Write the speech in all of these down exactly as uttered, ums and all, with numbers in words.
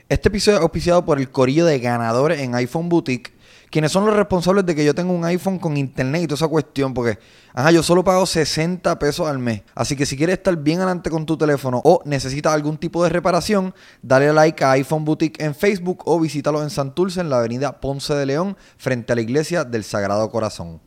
Este episodio es auspiciado por el corillo de ganadores en iPhone Boutique, quienes son los responsables de que yo tenga un iPhone con internet y toda esa cuestión, porque ajá, yo solo pago sesenta pesos al mes. Así que si quieres estar bien adelante con tu teléfono o necesitas algún tipo de reparación, dale like a iPhone Boutique en Facebook o visítalos en Santurce, en la avenida Ponce de León, frente a la iglesia del Sagrado Corazón.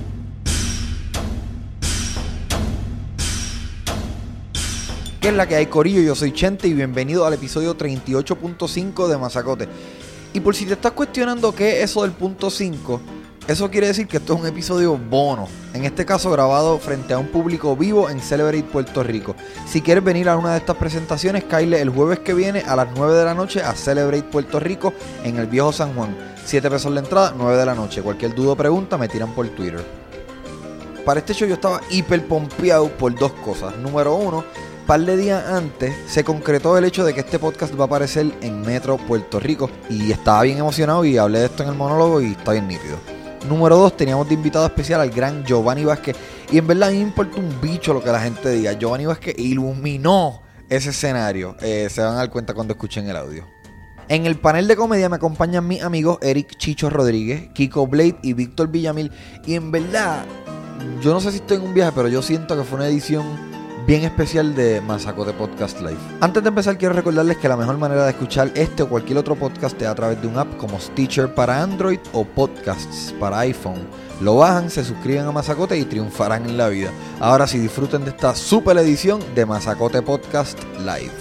¿Qué es la que hay, corillo? Yo soy Chente y bienvenido al episodio treinta y ocho punto cinco de Mazacote. Y por si te estás cuestionando qué es eso del punto cinco, eso quiere decir que esto es un episodio bono. En este caso grabado frente a un público vivo en Celebrate Puerto Rico. Si quieres venir a una de estas presentaciones, caile el jueves que viene a las nueve de la noche a Celebrate Puerto Rico en el Viejo San Juan. siete pesos la entrada, nueve de la noche. Cualquier duda o pregunta me tiran por Twitter. Para este show yo estaba hiper pompeado por dos cosas. Número uno, un par de días antes se concretó el hecho de que este podcast va a aparecer en Metro Puerto Rico y estaba bien emocionado y hablé de esto en el monólogo y está bien nítido. Número dos, teníamos de invitado especial al gran Giovanni Vázquez y en verdad a mí me importa un bicho lo que la gente diga. Giovanni Vázquez iluminó ese escenario, eh, se van a dar cuenta cuando escuchen el audio. En el panel de comedia me acompañan mis amigos Eric Chicho Rodríguez, Kiko Blade y Víctor Villamil y en verdad yo no sé si estoy en un viaje, pero yo siento que fue una edición bien especial de Mazacote Podcast Live. Antes de empezar quiero recordarles que la mejor manera de escuchar este o cualquier otro podcast es a través de un app como Stitcher para Android o Podcasts para iPhone. Lo bajan, se suscriben a Mazacote y triunfarán en la vida. Ahora sí, disfruten de esta super edición de Mazacote Podcast Live.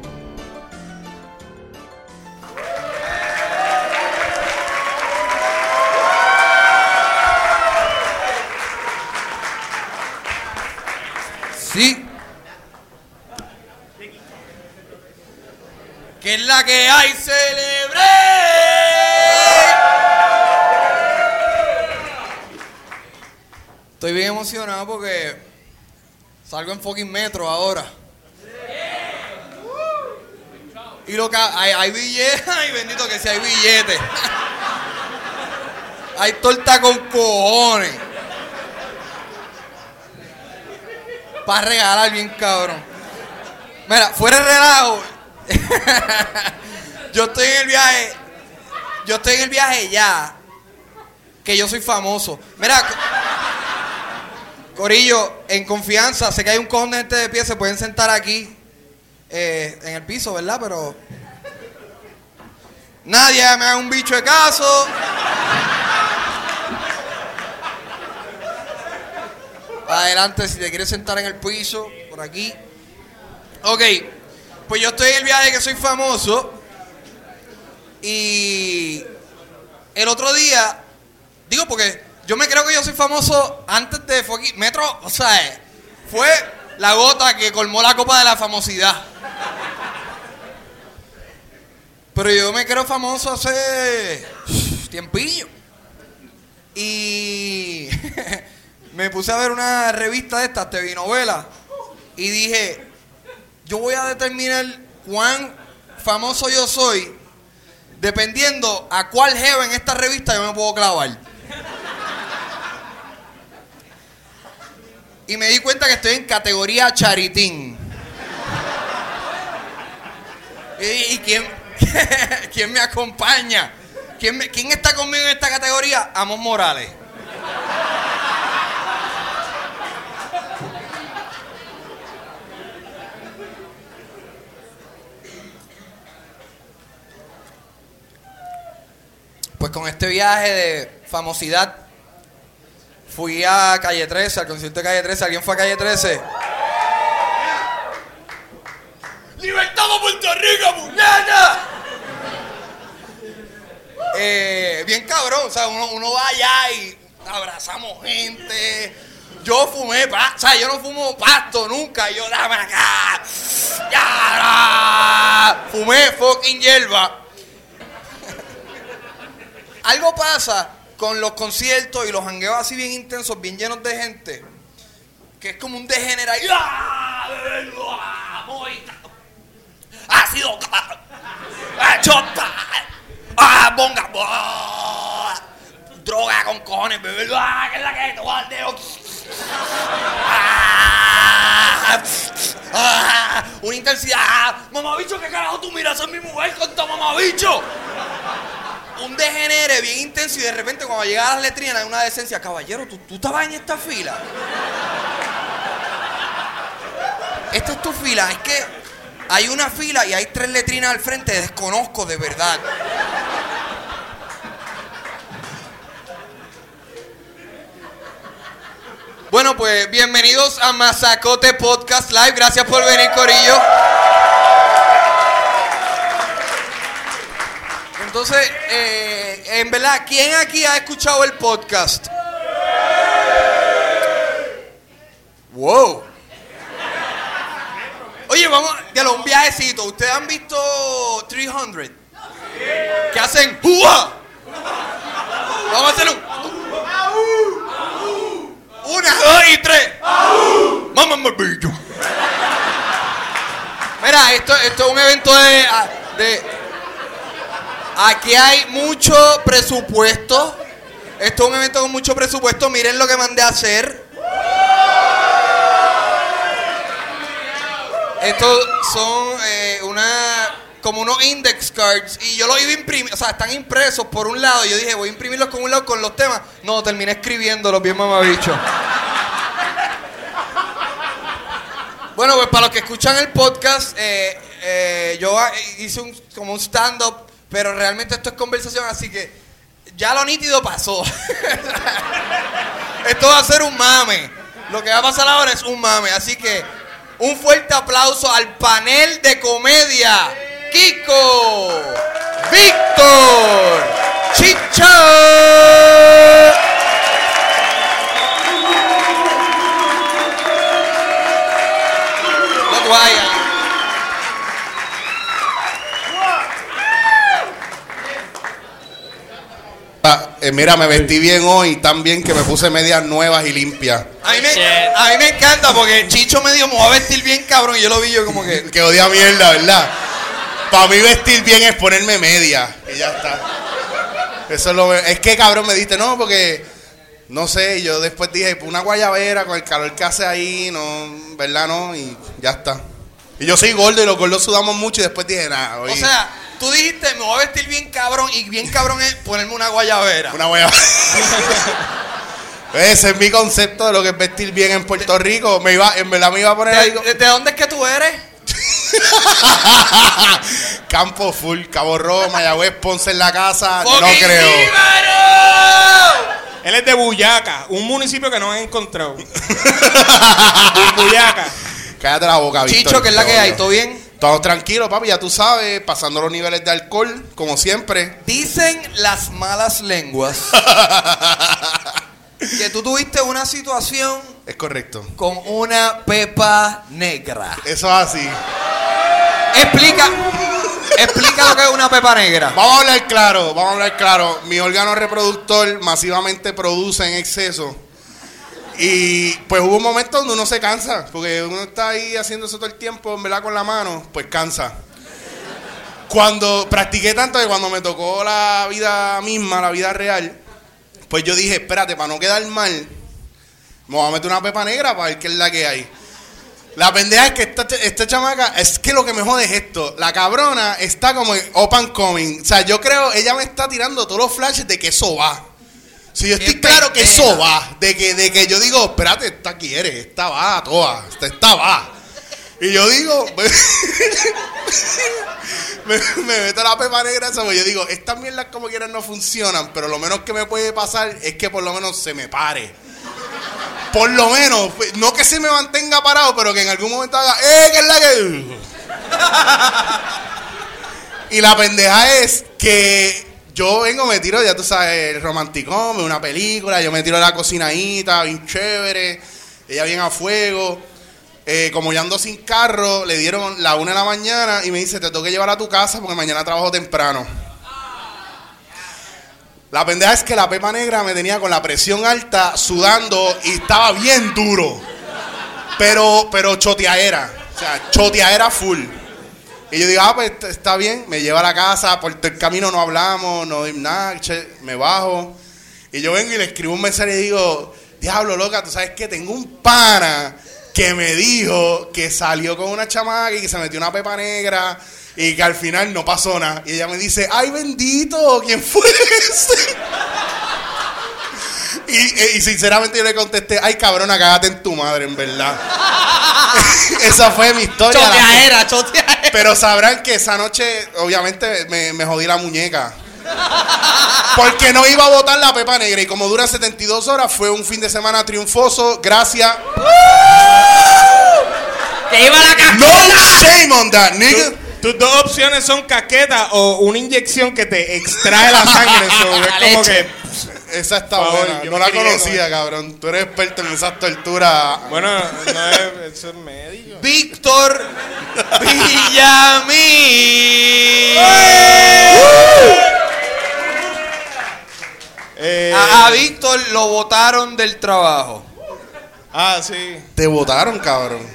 Sí. ¿Qué es la que hay? ¡Celebré! Estoy bien emocionado porque salgo en fucking Metro ahora. Y lo que hay, hay billetes, ay bendito que si hay billetes. Hay torta con cojones. Para regalar bien cabrón. Mira, fuera de relajo. Yo estoy en el viaje. Yo estoy en el viaje ya. Que yo soy famoso. Mira, corillo, en confianza. Sé que hay un cojón de gente de pie. Se pueden sentar aquí. Eh, en el piso, ¿verdad? Pero nadie me haga un bicho de caso. Adelante, si te quieres sentar en el piso, por aquí. Ok, pues yo estoy en el viaje que soy famoso. Y el otro día, digo porque yo me creo que yo soy famoso antes de fucking Metro, o sea, fue la gota que colmó la copa de la famosidad. Pero yo me creo famoso hace tiempillo. Y me puse a ver una revista de estas, T V novela, y dije, yo voy a determinar cuán famoso yo soy dependiendo a cuál jeva en esta revista yo me puedo clavar. Y me di cuenta que estoy en categoría charitín. ¿Y, y quién, quién me acompaña? ¿Quién, me, ¿Quién está conmigo en esta categoría? Amos Morales. Pues con este viaje de famosidad fui a Calle trece, al concierto de Calle trece. ¿Alguien fue a Calle trece? ¡Libertad a Puerto Rico, puñeta! Eh, bien cabrón, o sea, uno, uno va allá y abrazamos gente. Yo fumé, pa, o sea, yo no fumo pasto nunca. Yo, dame acá. Ya, fumé fucking hierba. Algo pasa con los conciertos y los jangueos así bien intensos, bien llenos de gente, que es como un degenerado. Ha sido chota, ah, bonga, droga con cojones, bebé, ah, que es la que te voy a dar. ¡Ah! Una intensidad. ¡Ah! ¡Mamabicho, qué carajo tú miras a mi mujer con tu mamabicho! Un degenere bien intenso y de repente cuando llega a las letrinas hay una decencia. Caballero, ¿tú, tú estabas en esta fila? Esta es tu fila. Es que hay una fila y hay tres letrinas al frente. Desconozco de verdad. Bueno, pues bienvenidos a Mazacote Podcast Live. Gracias por venir, corillo. Entonces, eh, en verdad, ¿quién aquí ha escuchado el podcast? Wow. Oye, vamos a un viajecito. ¿Ustedes han visto trescientos? ¿Qué hacen? ¡Uah! Vamos a hacer un... Una, dos y tres. Mamá, mamabicho. Mira, esto, esto es un evento de, de... Aquí hay mucho presupuesto. Esto es un evento con mucho presupuesto. Miren lo que mandé a hacer. Estos son eh, una... como unos index cards. Y yo los iba a imprimir. O sea, están impresos por un lado. Yo dije, voy a imprimirlos con un lado con los temas. No, terminé escribiéndolos bien mamabicho. Bueno, pues para los que escuchan el podcast, eh, eh, yo hice un, como un stand-up. Pero realmente esto es conversación, así que ya lo nítido pasó. Esto va a ser un mame. Lo que va a pasar ahora es un mame. Así que un fuerte aplauso al panel de comedia. Kiko, Víctor, Chicho. No vayas. Eh, mira, me vestí bien hoy, tan bien que me puse medias nuevas y limpias. A mí, me, a mí me encanta porque Chicho me dijo, me voy a vestir bien cabrón, y yo lo vi yo como que... Que odia mierda, ¿verdad? Para mí vestir bien es ponerme medias y ya está. Eso es lo... Es que cabrón me diste, no, porque... No sé, yo después dije, una guayabera con el calor que hace ahí, no, ¿verdad? No, y ya está. Y yo soy gordo y los gordos sudamos mucho y después dije, nada, hoy... O sea... Tú dijiste, me voy a vestir bien cabrón, y bien cabrón es ponerme una guayabera. Una guayabera. Ese es mi concepto de lo que es vestir bien en Puerto Rico. Me iba, en verdad me iba a poner ¿De, algo. de, de dónde es que tú eres? Campo full, Cabo Rojo, Mayagüez, Ponce en la casa. ¡Fucking No creo. Jíbaro! Él es de Buyaca, un municipio que no han encontrado. Buyaca. Cállate la boca, Víctor. Chicho, ¿qué es la que hay? ¿Todo bien? Todo tranquilo, papi, ya tú sabes, pasando los niveles de alcohol, como siempre. Dicen las malas lenguas que tú tuviste una situación... Es correcto. Con una pepa negra. Eso es así. Explica, explica lo que es una pepa negra. Vamos a hablar claro, vamos a hablar claro. Mi órgano reproductor masivamente produce en exceso. Y pues hubo un momento donde uno se cansa, porque uno está ahí haciendo eso todo el tiempo, en verdad, con la mano, pues cansa. Cuando practiqué tanto que cuando me tocó la vida misma, la vida real, pues yo dije, espérate, para no quedar mal, me voy a meter una pepa negra para ver qué es la que hay. La pendeja es que esta, esta chamaca, es que lo que me jode es esto, la cabrona está como en up and coming. O sea, yo creo, ella me está tirando todos los flashes de que eso va. Si yo estoy claro que eso va, de que, de que yo digo, espérate, esta quiere, esta va, toda, esta, esta va. Y yo digo, me, me meto la pepa negra esa, porque yo digo, estas mierdas como quieran no funcionan, pero lo menos que me puede pasar es que por lo menos se me pare. Por lo menos, no que se me mantenga parado, pero que en algún momento haga, ¡eh, que es la que! Y la pendeja es que... Yo vengo, me tiro, ya tú sabes, el romanticón, una película, yo me tiro a la cocinadita, bien chévere, ella bien a fuego. Eh, como yo ando sin carro, le dieron la una de la mañana y me dice, te tengo que llevar a tu casa porque mañana trabajo temprano. La pendeja es que la pepa negra me tenía con la presión alta, sudando y estaba bien duro. Pero, pero choteadera, o sea, choteadera full. Y yo digo, ah, pues está bien, me lleva a la casa, por el camino no hablamos, no nada, che, me bajo. Y yo vengo y le escribo un mensaje y digo, diablo, loca, tú sabes que tengo un pana que me dijo que salió con una chamaca y que se metió una pepa negra y que al final no pasó nada. Y ella me dice, ¡ay, bendito! ¿Quién fue ese? y, y sinceramente yo le contesté, ¡ay, cabrona, cágate en tu madre, en verdad! Esa fue mi historia. Choteadera, choteadera. Pero sabrán que esa noche, obviamente, me, me jodí la muñeca. Porque no iba a botar la pepa negra. Y como dura setenta y dos horas, fue un fin de semana triunfoso. Gracias. ¡Que iba la casqueta! No shame on that, nigga. Tu, tus dos opciones son casqueta o una inyección que te extrae la sangre. So, es como que... Esa está Por favor, buena. yo No me la crié conocía, con- cabrón. Tú eres experto en esas torturas. Bueno, no es... Eso es médico. Víctor Villamil. Eh, A, a Víctor lo botaron del trabajo. ah, sí. Te votaron, cabrón.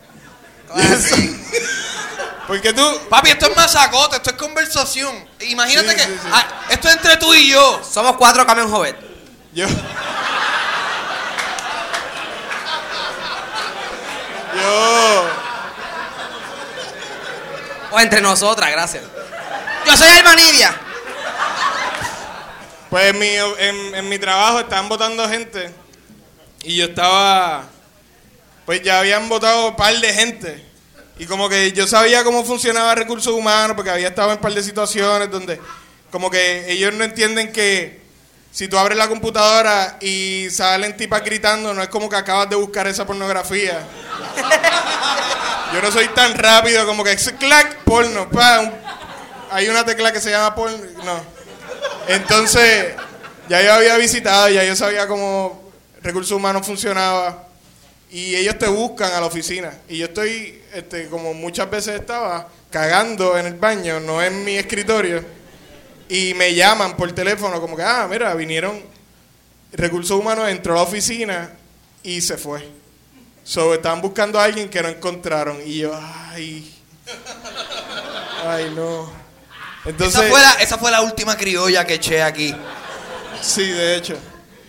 Porque tú... Papi, esto es masacote, esto es conversación. Imagínate Sí, que sí, sí. ah, esto es entre tú y yo. Somos cuatro camión joven. Yo... Yo... O entre nosotras, gracias. Yo soy Alma Nidia. Pues en mi, en, en mi trabajo estaban votando gente y yo estaba, pues ya habían votado un par de gente y como que yo sabía cómo funcionaba recursos humanos porque había estado en un par de situaciones donde como que ellos no entienden que si tú abres la computadora y salen tipas gritando, no es como que acabas de buscar esa pornografía. Yo no soy tan rápido como que ese clac, porno, pa, un- hay una tecla que se llama porno, no. Entonces, ya yo había visitado, ya yo sabía cómo recursos humanos funcionaba y ellos te buscan a la oficina y yo estoy, este, como muchas veces estaba, cagando en el baño, no en mi escritorio y me llaman por teléfono como que, ah, mira, vinieron, recursos humanos entró a la oficina y se fue. So, estaban buscando a alguien que no encontraron y yo, ay, ay no. Entonces, esa, fue la, esa fue la última criolla que eché aquí. sí, de hecho.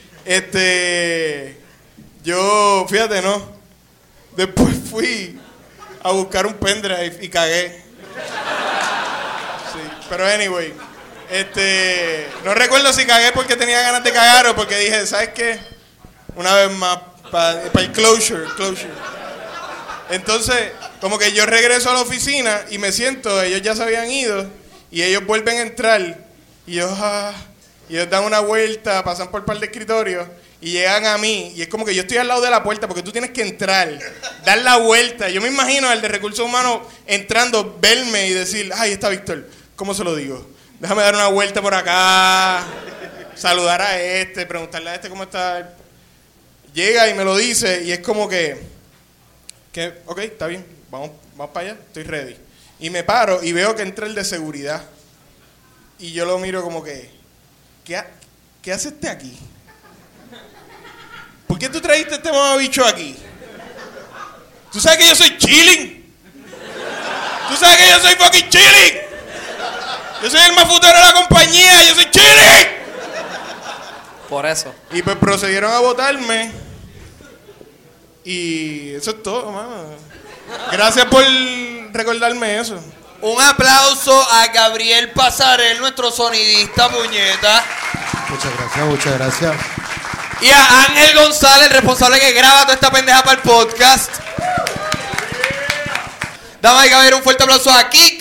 Este, yo, fíjate, no. Después fui a buscar un pendrive y cagué. Sí, pero anyway, este, no recuerdo si cagué porque tenía ganas de cagar o porque dije, ¿sabes qué? Una vez más, para el closure, closure. Entonces, como que yo regreso a la oficina y me siento, ellos ya se habían ido y ellos vuelven a entrar y yo, ah, y ellos dan una vuelta, pasan por un par de escritorios y llegan a mí y es como que yo estoy al lado de la puerta porque tú tienes que entrar, dar la vuelta. Yo me imagino al de recursos humanos entrando, verme y decir, ay, está Víctor, ¿cómo se lo digo? Déjame dar una vuelta por acá, saludar a este, preguntarle a este cómo está. Llega y me lo dice y es como que, que ok, está bien, vamos, vamos para allá, estoy ready. Y me paro y veo que entra el de seguridad. Y yo lo miro como que, ¿qué, ha- qué hace este aquí? ¿Por qué tú trajiste este mamabicho aquí? ¿Tú sabes que yo soy chilling? ¿Tú sabes que yo soy fucking chilling? Yo soy el más futuro de la compañía, yo soy chilling. Por eso. Y pues procedieron a votarme. Y eso es todo, mano. Gracias por recordarme eso. Un aplauso a Gabriel Pasarel, nuestro sonidista, puñeta. Muchas gracias, muchas gracias. Y a Ángel González, responsable que graba toda esta pendeja para el podcast. Damas y caballeros, un fuerte aplauso a Kiko.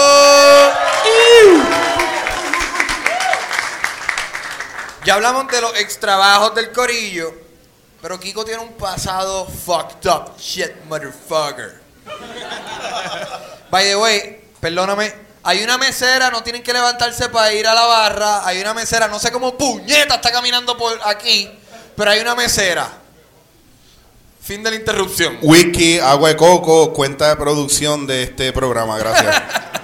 Ya hablamos de los extrabajos del corillo, pero Kiko tiene un pasado fucked up shit, motherfucker. By the way, perdóname, hay una mesera, no tienen que levantarse para ir a la barra. Hay una mesera, no sé cómo puñeta está caminando por aquí, pero hay una mesera. Fin de la interrupción. Wiki, Agua de Coco, cuenta de producción de este programa, gracias.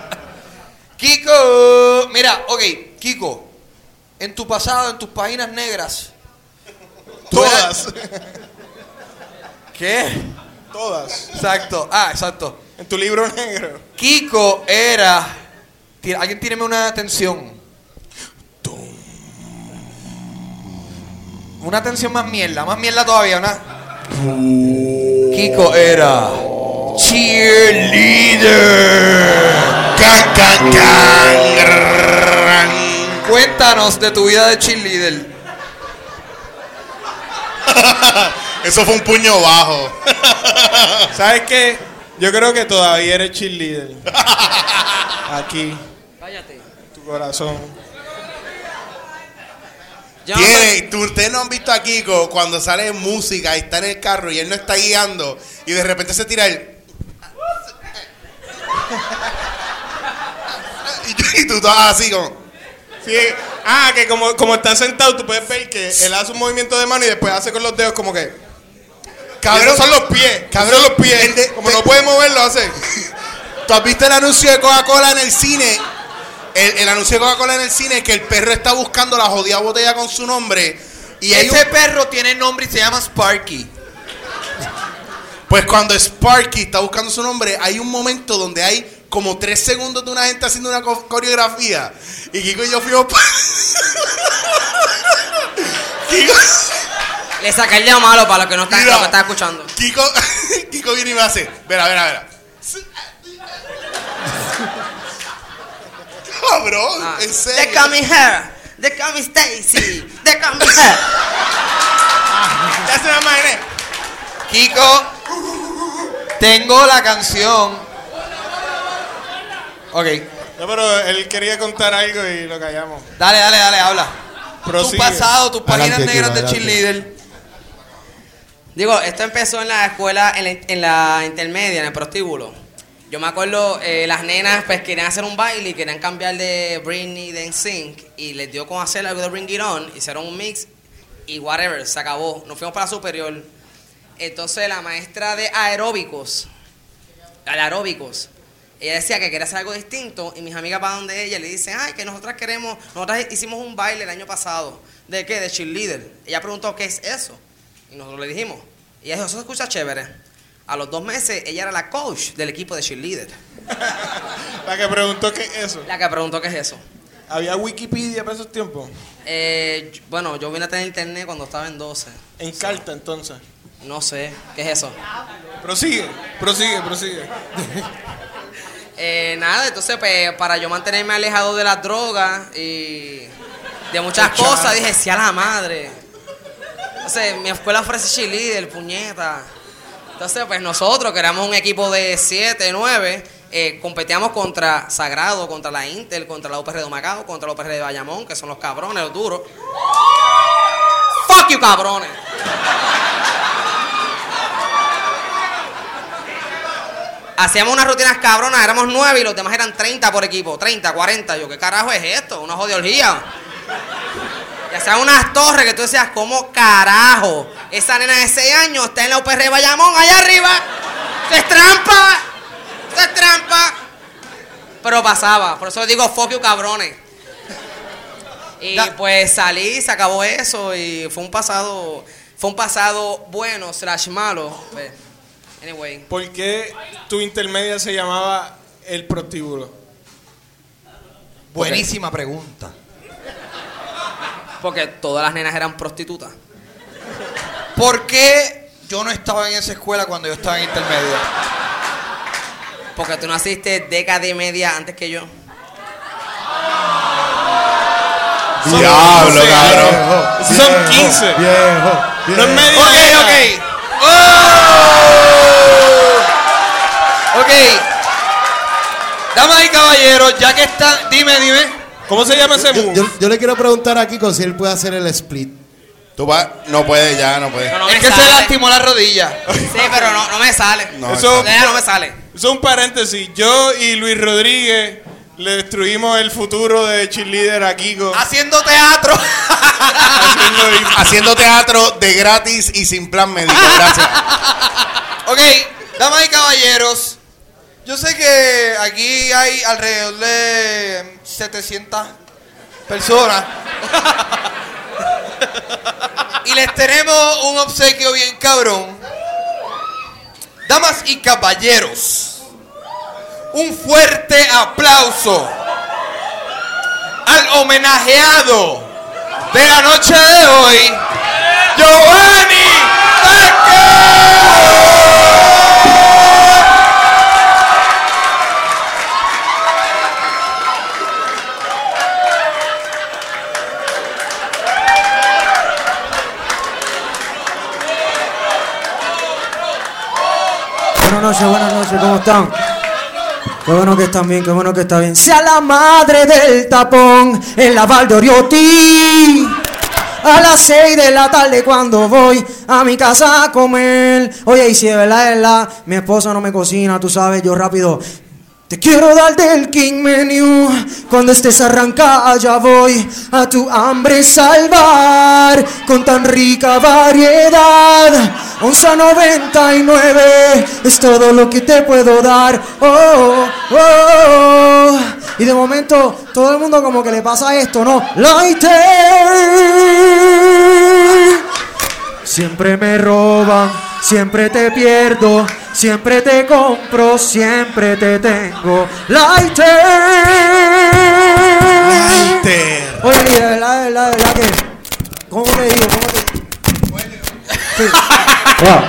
Kiko, mira, ok, Kiko, en tu pasado, en tus páginas negras. tú Todas. eras- ¿Qué? Todas. Exacto, ah, exacto. En tu libro negro. Kiko era. Tira- Alguien tíreme una atención. Una atención más mierda, más mierda todavía, una. Kiko era cheerleader. Can, can, can. Cuéntanos de tu vida de cheerleader. Eso fue un puño bajo. ¿Sabes qué? Yo creo que todavía eres cheerleader. Aquí, Cállate. en tu corazón. Yo Tiene, tú, ustedes no han visto a Kiko cuando sale música y está en el carro y él no está guiando y de repente se tira el... y, y tú estás así como... Sí, ah, que como, como están sentados, tú puedes ver que él hace un movimiento de mano y después hace con los dedos como que... Cabrón, Esos son los pies, cabrón, esos son los pies. el de- como de- no puede moverlo, hace... ¿Tú has visto el anuncio de Coca-Cola en el cine? El, el anuncio de Coca-Cola en el cine es que el perro está buscando la jodida botella con su nombre. Y hay Ese un- perro tiene nombre y se llama Sparky. Pues cuando Sparky está buscando su nombre, hay un momento donde hay como tres segundos de una gente haciendo una co- coreografía. Y Kiko y yo fuimos... pa- Kiko, Le saqué el dedo malo para los que no están, Mira. los que están escuchando. Kiko, Kiko viene y me hace... Verá, verá, verá. Cabrón, Ah. en They serio. call me her. They call me Stacy. They call me her. That's not my name. Kiko, tengo la canción. Ok, No, pero él quería contar algo y lo callamos. dale, dale, dale, habla. Prosigue. Tu pasado, tus páginas Adelante, negras de Kiko, adelante. cheerleader. Digo, esto empezó en la escuela, en la, en la intermedia, en el prostíbulo. Yo me acuerdo, eh, las nenas pues querían hacer un baile y querían cambiar de Britney, de N Sync, y les dio con hacer algo de Bring It On, hicieron un mix y whatever, se acabó. Nos fuimos para la superior. Entonces la maestra de aeróbicos, al aeróbicos, ella decía que quería hacer algo distinto y mis amigas van donde ella y le dicen, ay, que nosotras queremos, nosotras hicimos un baile el año pasado. ¿De qué? De cheerleader. Ella preguntó, ¿qué es eso? Y nosotros le dijimos. Y ella dijo, eso se escucha chévere. A los dos meses, ella era la coach del equipo de cheerleader. La que preguntó qué es eso. La que preguntó, ¿qué es eso? ¿Había Wikipedia para esos tiempos? Eh, yo- bueno, yo vine a tener internet cuando estaba en doce. En carta, entonces. No sé, ¿qué es eso? Prosigue, prosigue, prosigue. Eh, nada, entonces, pues, para yo mantenerme alejado de las drogas y de muchas cosas, dije, sí a la madre. Entonces, mi escuela ofrece cheerleader, puñeta. Entonces, pues, nosotros, que éramos un equipo de siete, nueve, eh, competíamos contra Sagrado, contra la Intel, contra la U P R de Macao, contra la U P R de Bayamón, que son los cabrones, los duros. ¡Fuck you, cabrones! Hacíamos unas rutinas cabronas, éramos nueve y los demás eran treinta por equipo, treinta, cuarenta. Yo, ¿qué carajo es esto? Una jodiología. Y hacían unas torres que tú decías, ¿cómo carajo? Esa nena de seis años está en la U P R de Bayamón, allá arriba. ¡Eso es trampa! ¡Eso es trampa! Pero pasaba, por eso digo, fuck you, cabrones. Y Da- pues salí, se acabó eso y fue un pasado, fue un pasado bueno, slash malo. Pues, anyway. ¿Por qué tu intermedia se llamaba El Prostíbulo? Buenísima pregunta. Porque todas las nenas eran prostitutas. ¿Por qué yo no estaba en esa escuela cuando yo estaba en intermedia? Porque tú naciste década y media antes que yo. Diablo, Sí, cabrón. Esos son quince. Viejo, No es media. Ok, era. ok. ¡Oh! Ok. Damas y caballeros, ya que están... Dime, dime. ¿Cómo se llama ese Yo, move? yo- yo le quiero preguntar a Kiko si él puede hacer el split. Tú vas, no puedes ya, no puedes. No, no Es me que se sale. lastimó la rodilla. Sí, pero no, no me sale. No, Eso, Ya no me sale. eso es un paréntesis. Yo y Luis Rodríguez le destruimos el futuro de cheerleader a Kiko. Haciendo teatro. haciendo- Haciendo teatro de gratis y sin plan médico. Gracias. Ok, damas y caballeros, yo sé que aquí hay alrededor de setecientas personas. Y les tenemos un obsequio bien cabrón. Damas y caballeros, un fuerte aplauso al homenajeado de la noche de hoy, Giovanni Vázquez. Buenas noches, buenas noches, ¿cómo están? Qué bueno que están bien, qué bueno que está bien. Sea la madre del tapón en la Val de Oriotí. A las seis de la tarde cuando voy a mi casa a comer. Oye, y si de verdad, de verdad, mi esposa no me cocina, tú sabes, yo rápido te quiero dar del King Menu. Cuando estés arrancada ya voy a tu hambre salvar. Con tan rica variedad, onza noventa y nueve es todo lo que te puedo dar. Oh, oh, oh. Y de momento todo el mundo como que le pasa esto, ¿no? Lighter. Siempre me roban, siempre te pierdo, siempre te compro, siempre te tengo. Lighter. Lighter. Oye, de verdad, de verdad, de verdad que... ¿Cómo te digo? ¿Cómo te... Sí. Wow.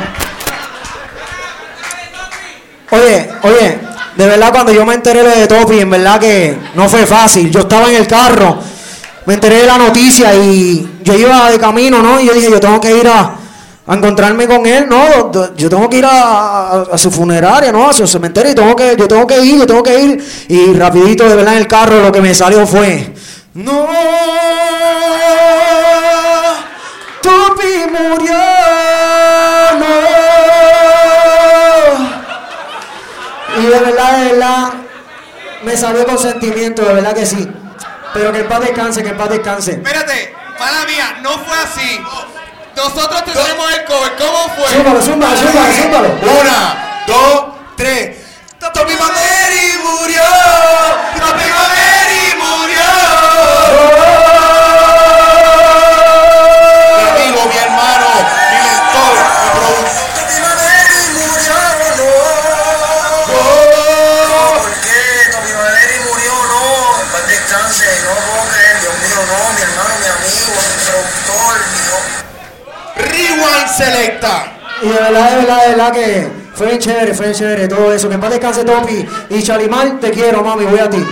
Oye, oye, de verdad cuando yo me enteré de Topi, en verdad que no fue fácil. Yo estaba en el carro, me enteré de la noticia y yo iba de camino, ¿no? Y yo dije, yo tengo que ir a, a encontrarme con él, ¿no? Yo tengo que ir a, a, a su funeraria, ¿no? A su cementerio y tengo que, yo tengo que ir, yo tengo que ir. Y rapidito, de verdad, en el carro lo que me salió fue... No, Topi murió, no. Y de verdad, de verdad, me salió con sentimiento, de verdad que sí. Pero que en paz descanse, que en paz descanse. Espérate, mala mía, no fue así. Nosotros te hicimos el cover, ¿cómo fue? Súbalo, súbalo, súbalo, súbalo. Una, dos, tres. Topi Mameri murió. Topi Mameri murió. Mi amigo, mi hermano, mi mentor, mi productor. Topi Mameri murió. No. ¿Por qué? Topi Mameri murió, no. Paz descanse, no puedo creer, Dios mío, no. Mi hermano, mi amigo, mi productor, mi... Rewind Selecta. Y de verdad, de verdad, de verdad que fue bien chévere, fue bien chévere todo eso. Que en paz descanse, Topi. Y Chalimar, te quiero, mami, voy a ti.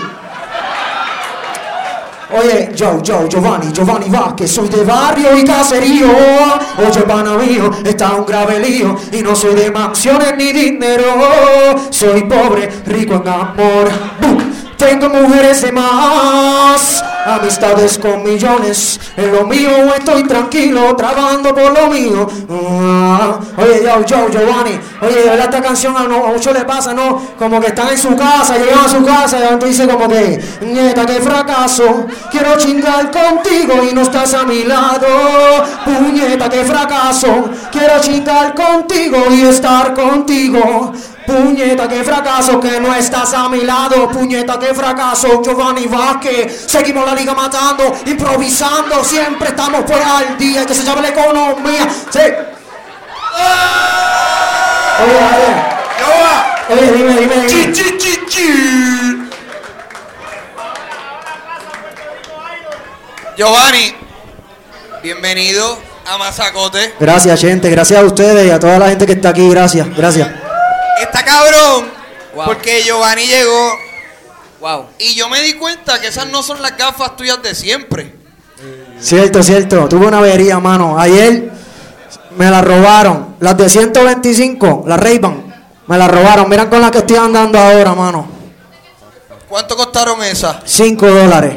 Oye, yo, yo, Giovanni, Giovanni Vázquez, soy de barrio y caserío. Oye, pana mío, está un grave lío. Y no soy de mansiones ni dinero. Soy pobre, rico en amor. ¡Bum! Tengo mujeres de más, amistades con millones. En lo mío estoy tranquilo, trabajando por lo mío. Ah, oye, yo, yo, Giovanni. Oye, de verdad esta canción a, no, a muchos le pasa, ¿no? Como que están en su casa, llegan a su casa y de dice como que, nieta, qué fracaso. Quiero chingar contigo y no estás a mi lado. Puñeta, qué fracaso. Quiero chingar contigo y estar contigo. Puñeta, qué fracaso que no estás a mi lado. Puñeta, qué fracaso, Giovanni Vázquez. Seguimos la liga matando, improvisando. Siempre estamos pues al día. Que se llama la economía. Sí. Oye, oye. Oye, dime, dime, dime. Chi, chi, chi, chi. Giovanni, bienvenido a Mazacote. Gracias, gente. Gracias a ustedes y a toda la gente que está aquí. Gracias, gracias. Está cabrón, Wow. porque Giovanni llegó Wow. y yo me di cuenta que esas no son las gafas tuyas de siempre. Cierto, cierto. Tuve una avería, mano. Ayer me la robaron. Las de ciento veinticinco, las Ray-Ban, me las robaron. Miran con las que estoy andando ahora, mano. ¿Cuánto costaron esas? Cinco dólares.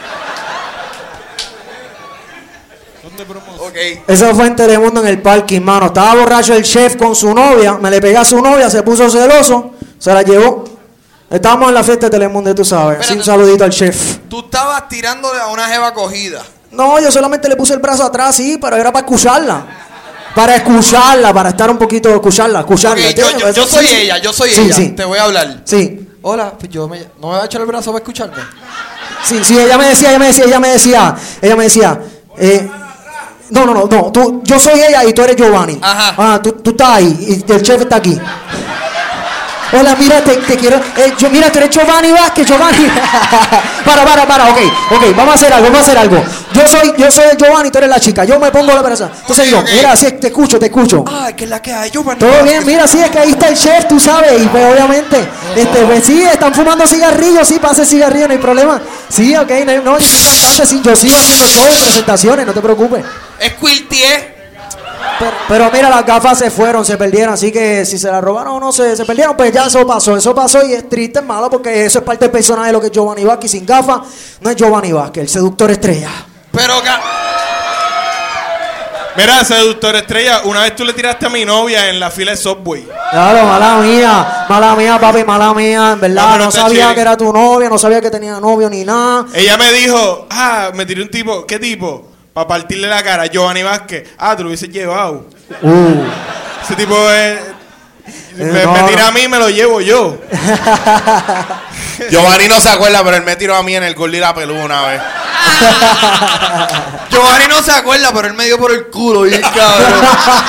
Ok. Eso fue en Telemundo en el parking, mano. Estaba borracho el chef con su novia. Me le pegué a su novia, se puso celoso. Se la llevó. Estábamos en la fiesta de Telemundo, tú sabes. Espérate. Un saludito al chef. Tú estabas tirándole a una jeva cogida. No, yo solamente le puse el brazo atrás, sí, pero era para escucharla. Para escucharla, para estar un poquito, escucharla, escucharla. Ok, yo, ¿entiendes? yo- yo Sí, soy sí. ella, yo soy Sí, ella. sí. Te voy a hablar. Sí. Hola, pues yo me, no me va a echar el brazo para escucharme. Sí, sí, ella me decía, ella me decía, ella me decía, ella me decía, eh, no, no, no, no, tú, yo soy ella y tú eres Giovanni. Ajá. Ah, tú, tú estás ahí y el chef está aquí. Hola, mira, te, te quiero, eh, yo, mira, tú eres Giovanni Vázquez, Giovanni. para, para, para, ok, ok, vamos a hacer algo, vamos a hacer algo. Yo soy, yo soy Giovanni, tú eres la chica, yo me pongo la peraza. Entonces Ok, yo, ok. mira, sí, te escucho, te escucho. Ay, que es la que hay, Giovanni. Todo bien, mira, sí, es que ahí está el chef, tú sabes, y pues obviamente, este, pues sí, están fumando cigarrillos, sí, pase cigarrillo, no hay problema. Sí, ok, no, no, yo soy cantante, sí, yo sigo haciendo shows, presentaciones, no te preocupes. Es Quiltier. Pero, pero mira, las gafas se fueron, se perdieron, así que si se las robaron o no se, se perdieron, pues ya eso pasó, eso pasó y es triste, es malo, porque eso es parte del personaje de lo que es Giovanni Vázquez. Sin gafas no es Giovanni Vázquez, el seductor estrella. Pero ca- Mira, seductor estrella, una vez tú le tiraste a mi novia en la fila de Subway. Claro, mala mía, mala mía, papi, mala mía, en verdad, No, pero no está sabía chilling. que era tu novia, no sabía que tenía novio ni nada. Ella me dijo, ah, me tiré un tipo, ¿qué tipo? Para partirle la cara, Giovanni Vázquez. Ah, te lo hubieses llevado. Uh. Ese tipo es... Me, no, me tira no. a mí y me lo llevo yo. Giovanni no se acuerda, pero él me tiró a mí en el gol y la pelú una vez. Giovanni no se acuerda, pero él me dio por el culo, bien cabrón.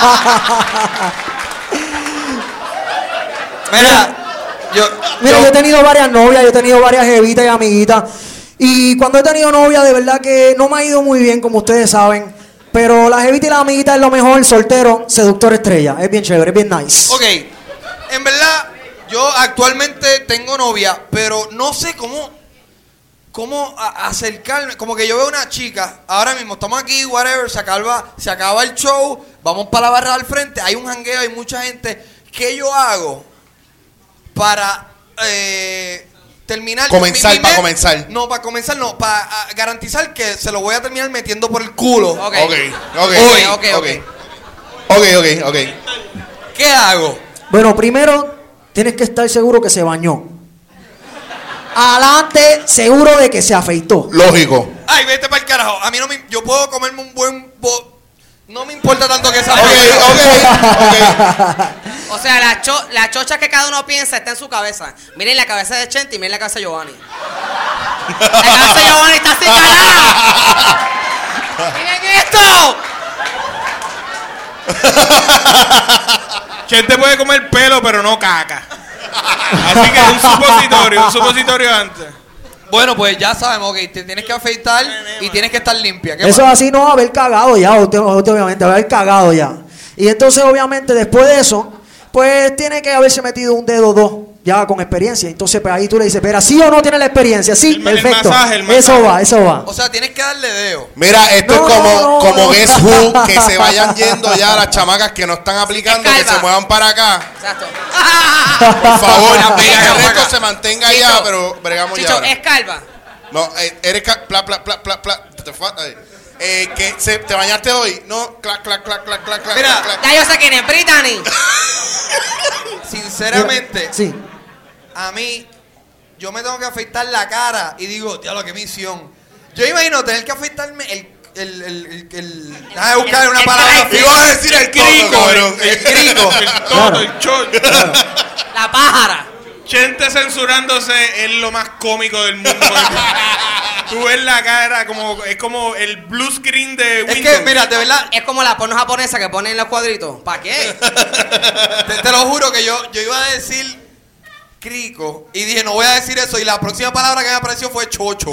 Mira, yo, Mira, yo- yo he tenido varias novias, yo he tenido varias jevitas y amiguitas. Y cuando he tenido novia, de verdad que no me ha ido muy bien, como ustedes saben. Pero la jevita y la amiguita es lo mejor, soltero, seductor estrella. Es bien chévere, es bien nice. Ok, en verdad, yo actualmente tengo novia, pero no sé cómo, cómo a- acercarme. Como que yo veo una chica, ahora mismo estamos aquí, whatever, se acaba, se acaba el show, vamos para la barra al frente, hay un jangueo, hay mucha gente. ¿Qué yo hago para eh, terminar? Comenzar, mi- mi pa' met- comenzar. No, para comenzar, no, para ah, garantizar que se lo voy a terminar metiendo por el culo. Ok. Ok, ok, Hoy, ok, ok. Ok, ok, ok. ¿Qué hago? Bueno, primero, tienes que estar seguro que se bañó. Adelante, seguro de que se afeitó. Lógico. Ay, vete para el carajo. A mí no me... Yo puedo comerme un buen... Bo, no me importa tanto que esa... Ok, ok, ok. O sea, la, cho la chocha que cada uno piensa está en su cabeza. Miren la cabeza de Chente y miren la cabeza de Giovanni. La cabeza de Giovanni está así calada. ¡Miren esto! Chente puede comer pelo, pero no caca. Así que un supositorio, un supositorio antes. Bueno, pues ya sabemos, ok, te tienes que afeitar y tienes que estar limpia. ¿Qué Eso más? así no va a haber cagado ya, obvi- obviamente, va a haber cagado ya. Y entonces, obviamente, después de eso, pues tiene que haberse metido un dedo o dos, ya con experiencia. Entonces, pues ahí tú le dices, pero ¿sí o no tiene la experiencia? Sí, El ma- el perfecto. masaje, el Eso masaje. va, eso va. O sea, tienes que darle dedo. Mira, esto No, es como, no, no, como no. Guess Who, que se vayan yendo ya las chamacas que no están aplicando, Es que calva. se muevan para acá. Exacto. Por favor, Ya, que venga, el venga. resto se mantenga Chicho. allá, pero bregamos ya Chicho, ahora. es calva. No, eh, eres ca- pla, pla, pla, pla, pla, te fa- eh, eh, que se, te bañaste hoy. No, clac, clac, clac, clac, clac, clac, Mira. clac. Ya yo sé quién es, Brittany. Sinceramente, Sí. a mí, yo me tengo que afeitar la cara y digo, diablo, qué misión. Yo imagino tener que afeitarme el... El, el, el, el, déjame buscar una el- palabra. el- Iba a decir el crico, cabrón. El crico. El toto, el chol. La pájara. Chente censurándose es lo más cómico del mundo. Tú ves la cara como es como el blue screen de Es Windows. que, mira, de verdad, Es como la porno japonesa que ponen en los cuadritos. ¿Para qué? te, te lo juro que yo, yo iba a decir crico y dije, no voy a decir eso. Y la próxima palabra que me apareció fue chocho.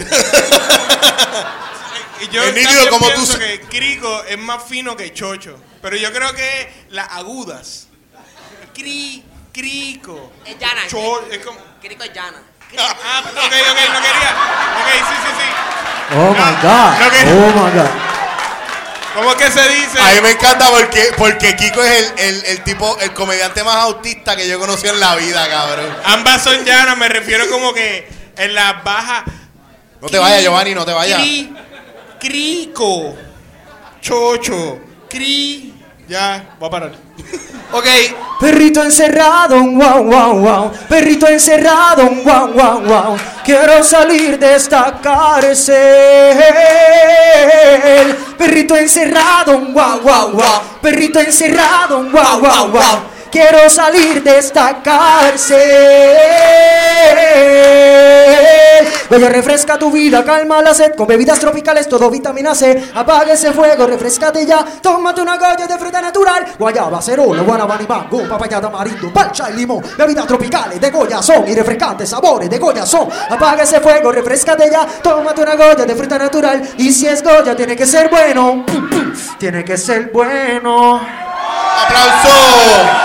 Y yo Es nítido también como tú pienso se- que crico es más fino que chocho. Pero yo creo que las agudas. Cri, crico. Es llana. Cho- es como... Crico es llana. Ah, ok, ok, no quería. Ok, sí, sí, sí. Oh my God. no que- Oh my God. ¿Cómo es que se dice? A mí me encanta porque, porque Kiko es el, el, el tipo, el comediante más autista que yo conocí en la vida, cabrón. Ambas son llanas, me refiero como que en las bajas. No te vayas, Giovanni, no te vayas. Cri, crico, chocho, cri. Ya, voy a parar. Ok, Perrito encerrado, wow, wow, wow. Perrito encerrado, wow, wow, wow. Quiero salir de esta cárcel. Perrito encerrado, wow, wow, wow. Perrito encerrado, wow, wow, wow. Quiero salir de esta cárcel. Bella, refresca tu vida, calma la sed. Con bebidas tropicales, todo vitamina C. Apaga ese fuego, refrescate ya. Tómate una goya de fruta natural. Guayaba, cerola, guanabana y mango. Papaya, tamarindo, parcha y limón. Bebidas tropicales de Goya son y refrescantes sabores de Goya son. Apaga ese fuego, refrescate ya. Tómate una goya de fruta natural. Y si es Goya, tiene que ser bueno. Pum, pum. Tiene que ser bueno. ¡Aplauso!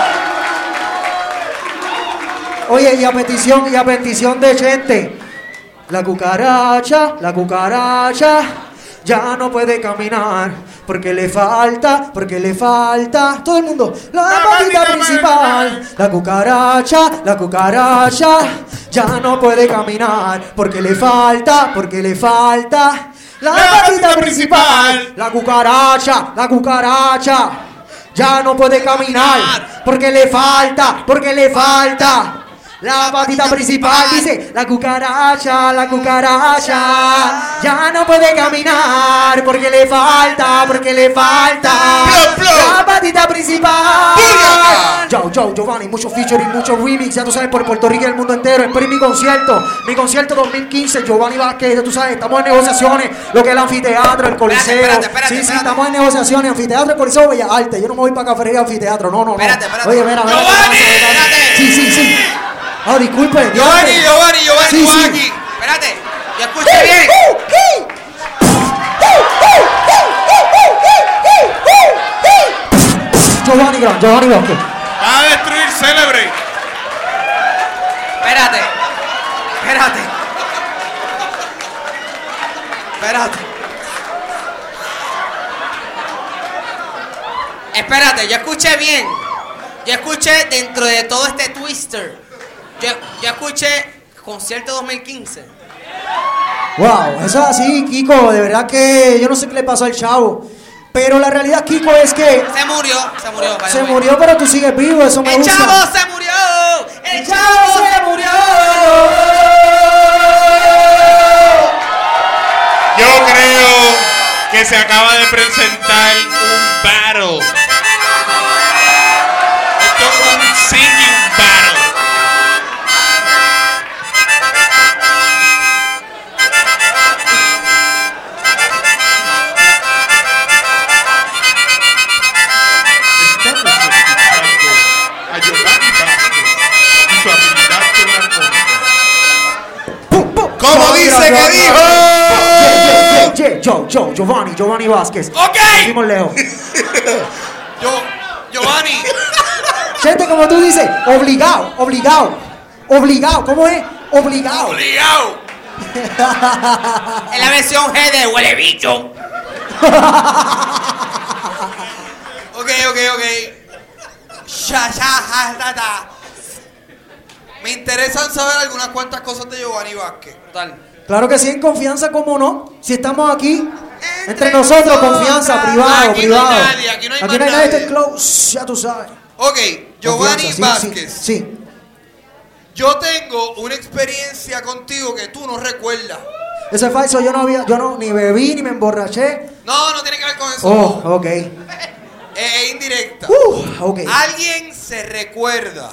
Oye, y a petición, y a petición de gente, la cucaracha, la cucaracha, ya no puede caminar, porque le falta, porque le falta, todo el mundo, la, la patita principal, la cucaracha, la cucaracha, ya no puede caminar, porque le falta, porque le falta, la, la patita principal, la cucaracha, la cucaracha, ya no puede caminar, porque le falta, porque le falta. La patita principal dice, la cucaracha, la cucaracha, ya no puede caminar porque le falta, porque le falta. La patita principal. Yo, yo, Giovanni, mucho featuring, mucho remix, ya tú sabes, por Puerto Rico y el mundo entero. Esperen mi concierto, mi concierto dos mil quince, Giovanni Vázquez, ya tú sabes, estamos en negociaciones, lo que es el anfiteatro, el coliseo. Espérate, espérate, sí, sí, espérate. estamos en negociaciones, anfiteatro, el coliseo, Bellas Artes. Yo no me voy para Cafetería Anfiteatro, no, no, no. Espérate, espérate. Oye, mira, mira. ¡Giovanni! Espérate. Sí, sí, sí. Oh, disculpe. Giovanni, Giovanni, Giovanni, Sí, tú sí. aquí. Espérate, yo escuché bien. Giovanni Gran, Giovanni Vázquez. Va a destruir Celebrate. Espérate. Espérate. Espérate. Espérate, yo escuché bien. Yo escuché dentro de todo este twister. Yo, yo escuché concierto dos mil quince. Wow, eso es así, Kiko. De verdad que yo no sé qué le pasó al chavo. Pero la realidad, Kiko, es que Se murió, se murió. by the se way. murió, pero tú sigues vivo. Eso me ¡El gusta. chavo se murió! ¡El chavo se murió! Yo creo que se acaba de presentar un battle. Esto es un singing battle. Estamos escuchando a Giovanni Vázquez y su habilidad con la música. Pum, pum. ¿Cómo Giovanni dice Gran, que Giovanni dijo? Vázquez. Yeah, yeah, yeah, yeah. Yo, yo, Giovanni, Giovanni Vázquez. Ok. Seguimos lejos. Yo, Giovanni. Gente, como tú dices, obligado, obligado, obligado. ¿Cómo es? Obligado. Obligado. En la versión G de Huele Bicho. Ok, ok, ok. Sha, sha, ja, ta, ta. Me interesan saber algunas cuantas cosas de Giovanni Vázquez. Total. Claro que sí, en confianza, ¿cómo no? Si estamos aquí, entre nosotros, confianza, privado, Aquí no hay privado. nadie, aquí no hay más nadie, nadie. este es close, ya tú sabes. Ok, Giovanni Confianza, sí, Vázquez. Sí, sí. Yo tengo una experiencia contigo que tú no recuerdas. Eso es falso, yo no había, yo no, ni bebí, ni me emborraché. No, no tiene que ver con eso. Oh, ok. Es, es indirecta. Uh, ok. ¿Alguien se recuerda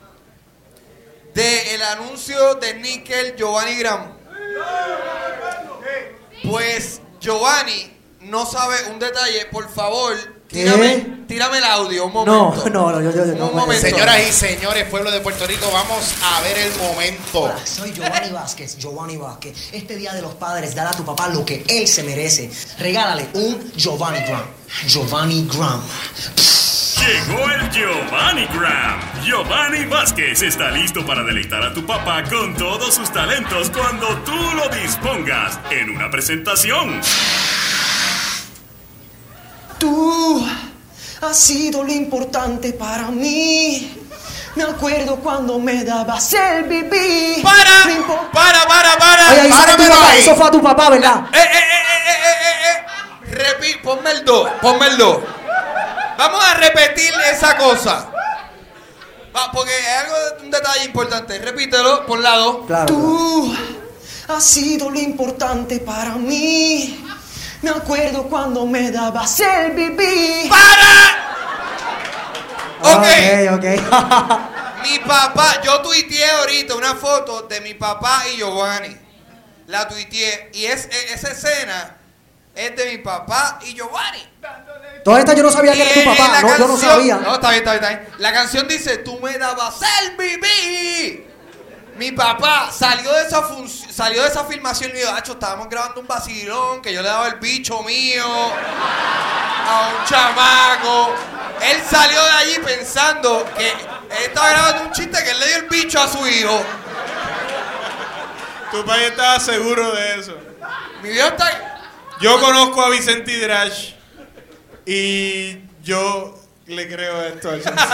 del anuncio de Nickel Giovanni Graham? Pues Giovanni no sabe un detalle, por favor, ¿Qué? tírame, tírame el audio, un No, momento. no, no, yo, yo, yo, Un no. momento. Señoras y señores, pueblo de Puerto Rico, vamos a ver el momento. Hola, soy Giovanni Vázquez, Giovanni Vázquez. Este Día de los Padres, dale a tu papá lo que él se merece. Regálale un Giovanni Gram. Giovanni Gram. Llegó el Giovanni Gram. Giovanni Vázquez está listo para deleitar a tu papá con todos sus talentos cuando tú lo dispongas en una presentación. Tú has sido lo importante para mí. Me acuerdo cuando me dabas el pipí. ¡Para! No impo- ¡Para, para, para! Ay, ay, eso fue tu ¡Páramelo papá, ahí! eso fue a tu papá, ¿verdad? Eh, eh, eh, eh, eh, eh, eh. Repi- ponme el do, ponme el do. Vamos a repetir esa cosa. Va, porque es algo, un detalle importante. Repítelo, por lado. Claro. Tú has sido lo importante para mí. Me acuerdo cuando me dabas el pipí. ¡Para! Ok. Ok, ok. Mi papá, yo tuiteé ahorita una foto de mi papá y Giovanni. La tuiteé. Y es, e- esa escena es de mi papá y Giovanni. Toda esta yo no sabía que era Y tu en papá, la no, yo no canción- sabía. No, está bien, está bien, está bien. La canción dice, tú me dabas el bebé. Mi papá salió de esa func- salió de esa filmación y me dijo, Acho, estábamos grabando un vacilón, que yo le daba el bicho mío a un chamaco. Él salió de allí pensando que él estaba grabando un chiste que él le dio el bicho a su hijo. Tu padre estaba seguro de eso. Mi viejo está... Yo conozco a Vicente Hidrash y yo le creo esto al Chance.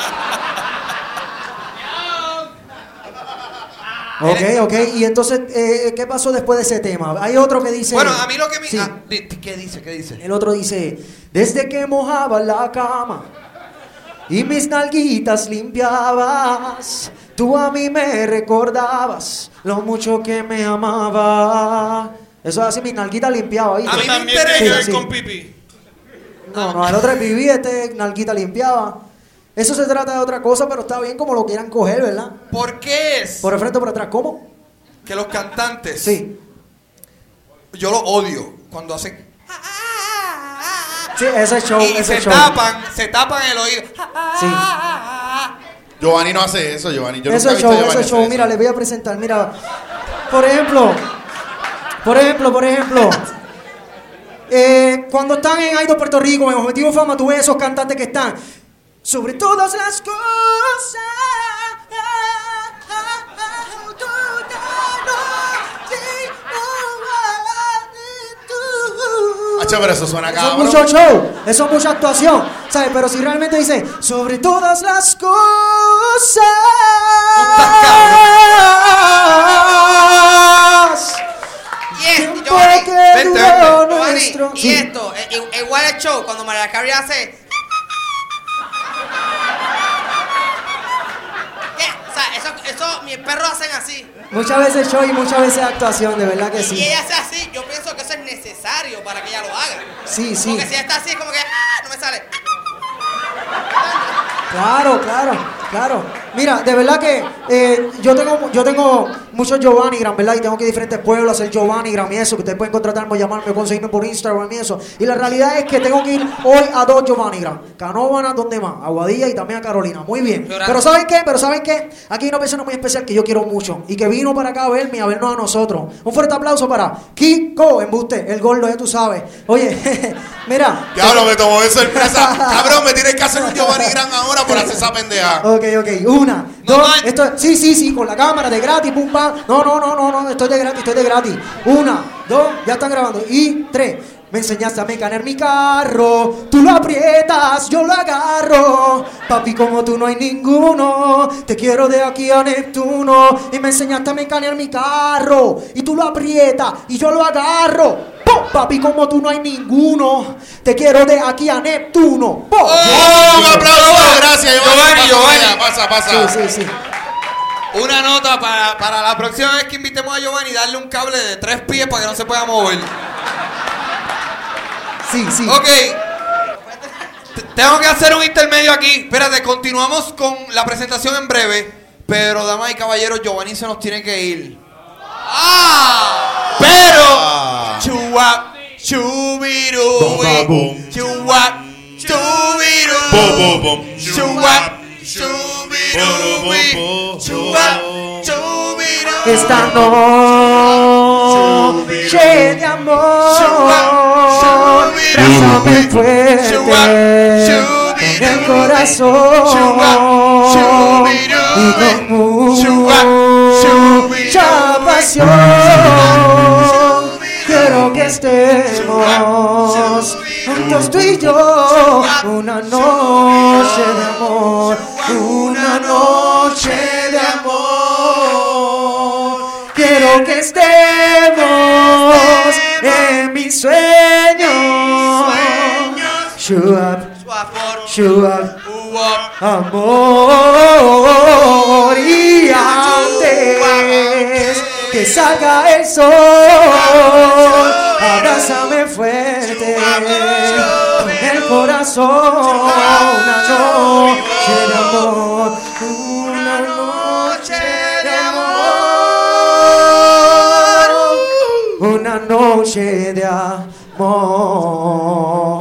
Ok, ok. Y entonces, eh, ¿qué pasó después de ese tema? Hay otro que dice... Bueno, a mí lo que me... Sí. ah, di- ¿Qué dice? ¿Qué dice? El otro dice, desde que mojaba la cama y mis nalguitas limpiabas, tú a mí me recordabas lo mucho que me amaba. Eso es así, mis nalguitas limpiaba. ¿viste? A mí me También interesa- tiene que ver Sí, sí. con pipí. No, no, el otro es vivía, este nalguita limpiaba. Eso se trata de otra cosa, pero está bien como lo quieran coger, ¿verdad? ¿Por qué es Por el frente o por atrás, ¿cómo? que los cantantes... Sí. Yo lo odio cuando hacen... Sí, ese show, y ese se show. tapan, se tapan el oído. Sí. Giovanni no hace eso, Giovanni. Yo Eso nunca he es visto show, a Giovanni eso es hacer show. eso. Mira, les voy a presentar. Mira, por ejemplo, por ejemplo, por ejemplo, eh, cuando están en Idol Puerto Rico, en Objetivo Fama, tú ves esos cantantes que están sobre todas las cosas. Acho, pero eso suena Eso es cabrón. mucho show, eso es mucha actuación, ¿sabes? Pero si realmente dice sobre todas las cosas. Y esto, Tiempo Giovanni, que vente, duró vente. Giovanni, nuestro- y Sí. esto, eh, i- igual el show, cuando Mariah Carey hace... ¿Qué? O sea, eso, eso, mis perros hacen así. Muchas veces show y muchas veces actuación, de verdad que Y sí. ella hace así, yo pienso que eso es necesario para que ella lo haga. Sí, sí. Porque si ella está así, es como que, ¡ah! No me sale. Claro, claro, claro. Mira, de verdad que eh, yo tengo yo tengo muchos Giovannigram, ¿verdad? Y tengo que ir a diferentes pueblos a hacer Giovannigram y eso, que ustedes pueden contratarme, llamarme, conseguirme por Instagram y eso. Y la realidad es que tengo que ir hoy a dos Giovannigram. Canóvana, ¿dónde más? Aguadilla y también a Carolina. Muy bien. Llorando. Pero ¿saben qué? Pero ¿saben qué? Aquí hay una persona muy especial que yo quiero mucho y que vino para acá a verme y a vernos a nosotros. Un fuerte aplauso para Kiko Embuste, el gordo, ya tú sabes. Oye, mira. Diablo, me tomó de sorpresa. Cabrón, me tienes que hacer un Giovanni Gran ahora por hacer esa pendeja. Ok, ok. Una, dos. Mamá. Esto, sí, sí, sí, con la cámara de gratis, pum, pam. No, no, no, no, no, estoy de gratis, estoy de gratis. Una, dos, ya están grabando. Y tres. Me enseñaste a mecanear mi carro. Tú lo aprietas, yo lo agarro. Papi, como tú no hay ninguno. Te quiero de aquí a Neptuno. Y me enseñaste a mecanear mi carro. Y tú lo aprietas y yo lo agarro. ¡Pum! Papi, como tú no hay ninguno. Te quiero de aquí a Neptuno. ¡Pum! ¡Oh, un aplauso! Gracias, Giovanni. Giovanni, Giovanni. Pasa, pasa. Sí, sí, sí. Una nota para, para la próxima vez que invitemos a Giovanni, darle un cable de tres pies para que no se pueda mover. Sí, sí. Ok. T- Tengo que hacer un intermedio aquí. Espérate, continuamos con la presentación en breve. Pero, damas y caballeros, Giovanni se nos tiene que ir. ¡Ah! Pero, chuap, chubirubi, chuap, chubirubi, chuap, chubirubi, chuap, chubirubi. Esta noche de amor, abrázame fuerte en el corazón y con mucha pasión. Quiero que estemos juntos tú y yo, una noche de amor, una noche de amor. Quiero que estemos en mis sueños. Shuab, shuab, amor. Y antes que salga el sol, abrázame fuerte con el corazón. Una noche de amor, una noche de amor, una noche de amor.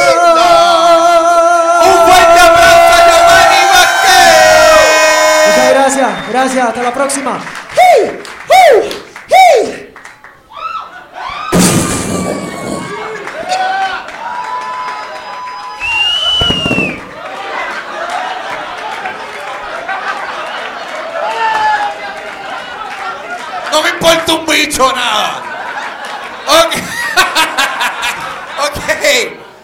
Un fuerte aplauso a Giovanni Vázquez. Muchas gracias, gracias, hasta la próxima. ¡Hey! ¡Hey! ¡Hey! No me importa un bicho nada. Ok.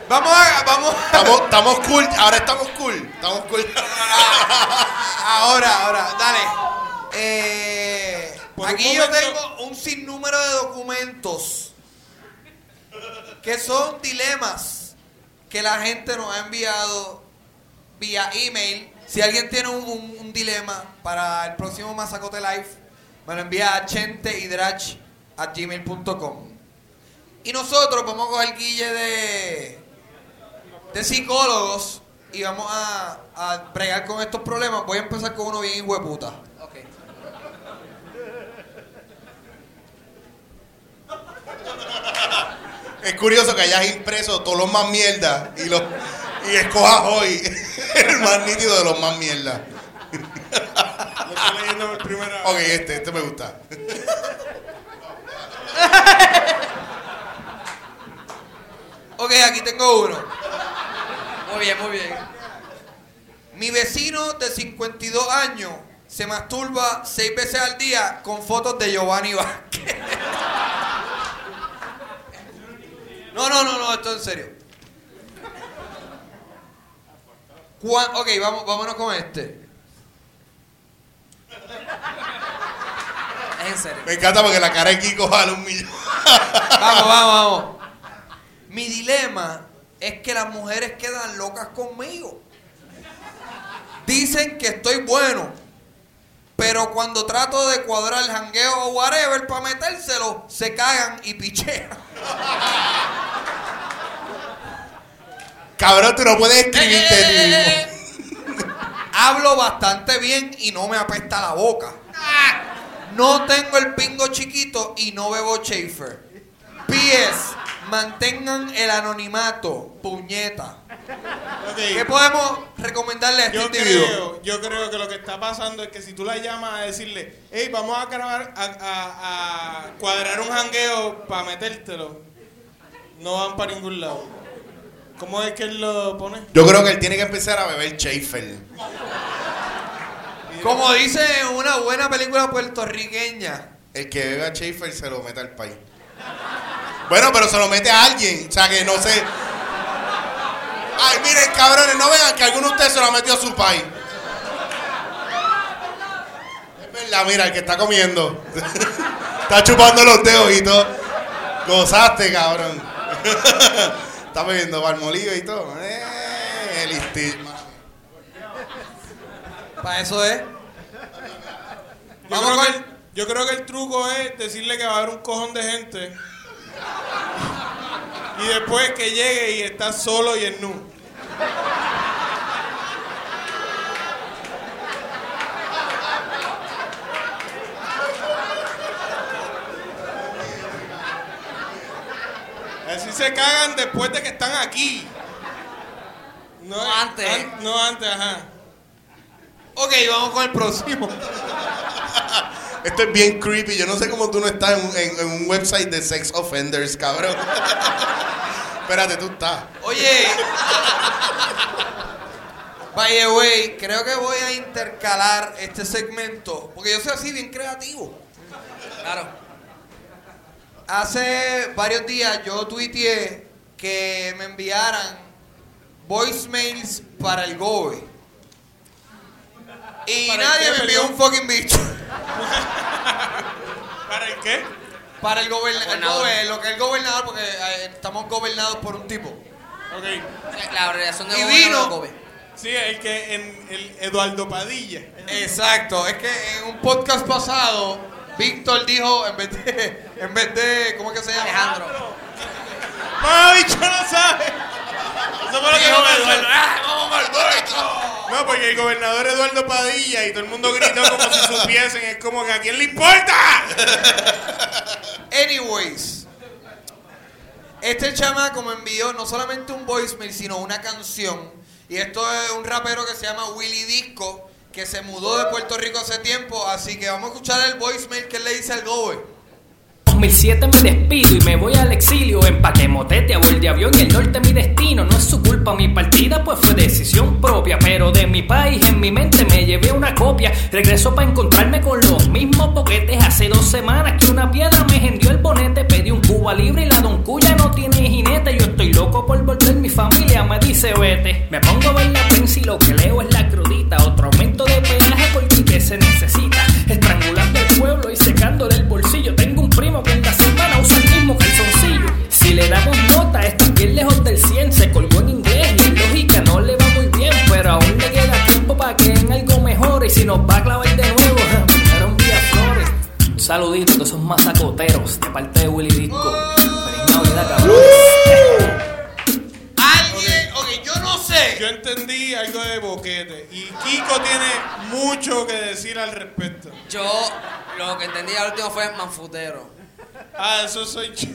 Vamos a... Vamos. Estamos, estamos cool. Ahora estamos cool. Estamos cool. Ahora, ahora. Dale. Eh, aquí un yo momento- tengo un sinnúmero de documentos que son dilemas que la gente nos ha enviado vía email. Si alguien tiene un, un, un dilema para el próximo Mazacote Live, me lo envía a chenteydrach a gmail punto com. Y nosotros vamos a coger guille de, de psicólogos y vamos a, a bregar con estos problemas. Voy a empezar con uno bien hijueputa. Ok. Es curioso que hayas impreso todos los más mierda y, los, y escojas hoy el más nítido de los más mierda. Lo estoy leyendo por primera vez. Ok, este, este me gusta. Ok, aquí tengo uno. Muy bien, muy bien. Mi vecino de cincuenta y dos años se masturba seis veces al día con fotos de Giovanni Vázquez. No, no, no, no, esto es en serio. Cuan- ok, vamos, vámonos con este. Es en serio. Me encanta porque la cara de Kiko jala un millón. Vamos, vamos, vamos. Mi dilema es que las mujeres quedan locas conmigo. Dicen que estoy bueno, pero cuando trato de cuadrar el jangueo o whatever para metérselo, se cagan y pichean. Cabrón, tú no puedes escribirte Eh, a ti eh, mismo. eh, Hablo bastante bien y no me apesta la boca. No tengo el pingo chiquito y no bebo Schaefer. P S. Mantengan el anonimato, puñeta. Ok. ¿Qué podemos recomendarle a este Yo individuo? creo, yo creo que lo que está pasando es que si tú la llamas a decirle, hey, vamos a grabar, a, a- a cuadrar un jangueo para metértelo, no van para ningún lado. ¿Cómo es que él lo pone? Yo creo que él tiene que empezar a beber Schaefer. Como dice una buena película puertorriqueña. El que bebe a Schaefer se lo mete al país. Bueno, pero se lo mete a alguien. O sea, que no sé. Ay, miren, cabrones, no vean que alguno de ustedes se lo ha metido a su país. Es verdad, mira, el que está comiendo. Está chupando los dedos y todo. Gozaste, cabrón. Está bebiendo palmolive y todo. Eh, el estigma. Para eso es. Yo Vamos creo, con- que el, yo creo que el truco es decirle que va a haber un cojón de gente y después que llegue y está solo y en nu. Así se cagan después de que están aquí. No, No antes. an- no antes, ajá. Ok, vamos con el próximo. Esto es bien creepy. Yo no sé cómo tú no estás en, un- en- en un website de sex offenders, cabrón. Espérate, tú estás. Oye. By the way, creo que voy a intercalar este segmento. Porque yo soy así bien creativo. Claro. Hace varios días yo tuiteé que me enviaran voicemails para el Gobe. Y ¿Para el nadie qué, me envió perdón? un fucking bicho. ¿Para el qué? Para el, goberna- el Gobernador. gobe, lo que es el gobernador, porque eh, estamos gobernados por un tipo. Ok. La, la abreviación de Y gobierno vino- de Kobe. Sí, el que en el Eduardo Padilla. Exacto, es que en un podcast pasado, Víctor dijo, en vez de, en vez de, ¿cómo es que se llama? Alejandro. ¡Mamá, bicho no sabe! Eso fue lo que Dijo pasó. Eduardo, ¡ah, vamos al Alberto! No, porque el gobernador Eduardo Padilla y todo el mundo gritó como si supiesen. Es como que ¿a quién le importa? Anyways, este chamaco me envió no solamente un voicemail, sino una canción. Y esto es un rapero que se llama Willy Disco, que se mudó de Puerto Rico hace tiempo. Así que vamos a escuchar el voicemail que él le dice al Gobe. dos mil siete me despido y me voy al exilio. Empaqué motete a vuelo de avión y el norte mi destino. No es su culpa mi partida, pues fue decisión propia. Pero de mi país en mi mente me llevé una copia. Regreso para encontrarme con los mismos boquetes. Hace dos semanas que una piedra me hendió el bonete. Pedí un Cuba libre y la doncuya no tiene jinete. Yo estoy y loco por volver, mi familia me dice vete. Me pongo a ver la prensa y lo que leo es la crudita. Otro aumento de peaje porque que se necesita. Estrangulando el pueblo y secándole el bolsillo. Tengo un primo que en la semana usa el mismo calzoncillo. Si le damos nota, está bien lejos del cien. Se colgó en inglés y en lógica no le va muy bien. Pero aún le queda tiempo para que en algo mejore. Y si nos va a clavar de nuevo, primero envía flores. Un saludito a todos esos masacoteros de parte de Willy Disco. Feliz Navidad, cabrón. Alguien, ok, yo no sé. Yo entendí algo de boquete y Kiko tiene mucho que decir al respecto. Yo lo que entendí al último fue manfutero. Ah, eso soy yo.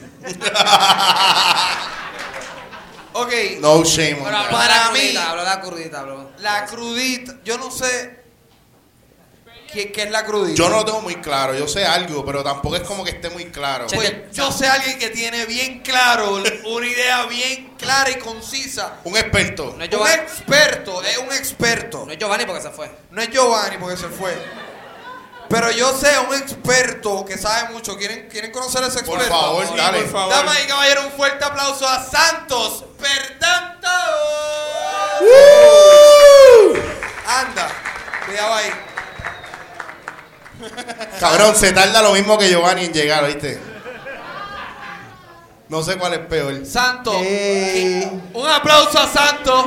Ok. No shame on Pero that. habló de Para la mí- crudita, habló de la crudita, habló. La crudita, yo no sé qué, qué es la crudita. Yo no lo tengo muy claro. Yo sé algo, pero tampoco es como que esté muy claro. Che, Pues yo sé a alguien que tiene bien claro, una idea bien clara y concisa. Un experto. No es Un Giovanni, experto, es un experto. no es Giovanni porque se fue. No es Giovanni porque se fue. Pero yo sé a un experto que sabe mucho. ¿Quieren, ¿quieren conocer a ese Por experto? favor, Sí, dale. por favor. Damas y caballeros, un fuerte aplauso a Santos Perdanto. Anda, cuidado ahí. Cabrón, se tarda lo mismo que Giovanni en llegar, ¿oíste? No sé cuál es peor. Santos. Eh. Un aplauso a Santos.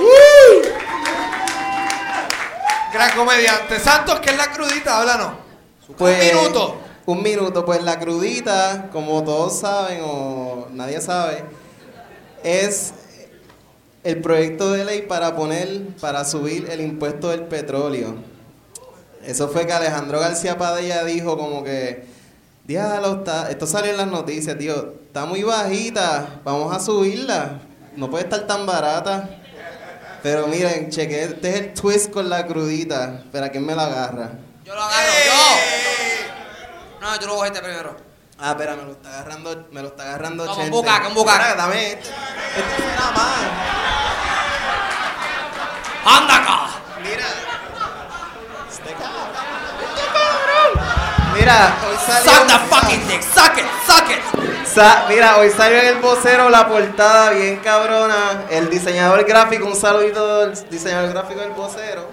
Gran comediante. Santos, ¿qué es la crudita? Háblanos. Pues, Un minuto. Un minuto, pues la crudita, como todos saben o nadie sabe, es el proyecto de ley para poner, para subir el impuesto del petróleo. Eso fue que Alejandro García Padilla dijo como que, diablo, está, esto salió en las noticias, tío, está muy bajita, vamos a subirla, no puede estar tan barata. Pero miren, cheque, este es el twist con la crudita. Espera, ¿quién me la agarra? Yo lo agarro, ¡Eh! yo. No, yo lo voy a este primero. Ah, espera, me lo está agarrando, me lo está agarrando No, con Chente. bucaque, con bucaque. Espera, dame este. Este suena más. ¡Anda acá! Mira. Este cabrón. Este cabrón. Mira, hoy salió. Suck the fucking dick, suck it, suck it. Sa- mira, hoy salió en el vocero la portada bien cabrona. El diseñador gráfico, un saludito del diseñador gráfico del vocero.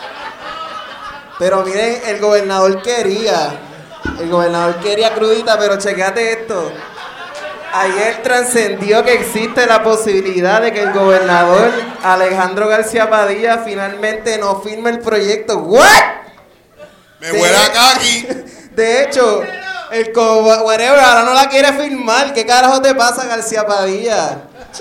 Pero miren, el gobernador quería. El gobernador quería crudita, pero chequéate esto. Ayer trascendió que existe la posibilidad de que el gobernador Alejandro García Padilla finalmente no firme el proyecto. ¿What? Me huele a caqui. De hecho, el co- whatever ahora no la quiere firmar. ¿Qué carajo te pasa, García Padilla?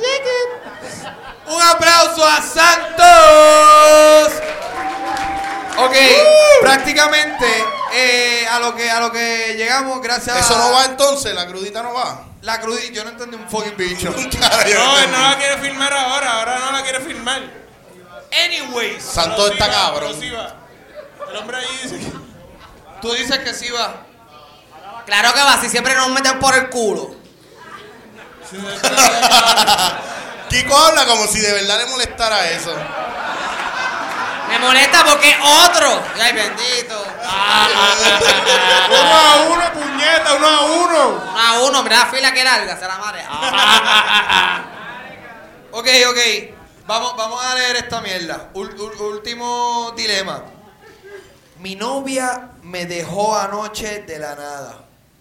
Un aplauso a Santos. Ok, Uh. prácticamente eh, a lo que a lo que llegamos gracias Eso a no va entonces, la crudita no va. la crudita. Yo no entendí un fucking bicho. Cara, yo No, él entendí. no la quiere firmar ahora, ahora no la quiere firmar. Anyways, Santos está Pero sí va, cabrón. pero sí va. El hombre ahí dice que... tú dices que sí va. Claro que va, si siempre nos meten por el culo. Kiko habla como si de verdad le molestara eso. Me molesta porque otro. Ay, bendito. Ah, ah, ah, ah, Uno ah. a uno, puñeta, uno a uno. Uno a uno, mira la fila que larga, se la madre. Ah, ah, ah, ah. Ok, ok. Vamos, vamos a leer esta mierda. Ul- ul- último dilema. Mi novia me dejó anoche de la nada.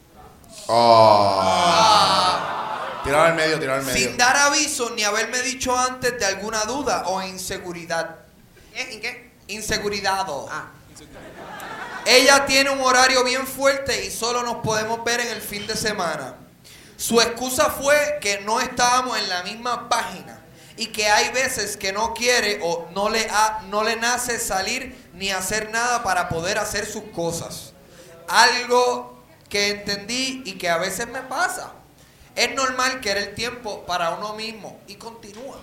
Oh. Tirar al medio, tirar al medio. Sin dar aviso ni haberme dicho antes de alguna duda o inseguridad. ¿Qué? ¿En qué? Inseguridad. Ah. Ella tiene un horario bien fuerte y solo nos podemos ver en el fin de semana. Su excusa fue que no estábamos en la misma página y que hay veces que no quiere o no le, ha, no le nace salir ni hacer nada para poder hacer sus cosas. Algo que entendí y que a veces me pasa. Es normal querer tiempo para uno mismo y continúa.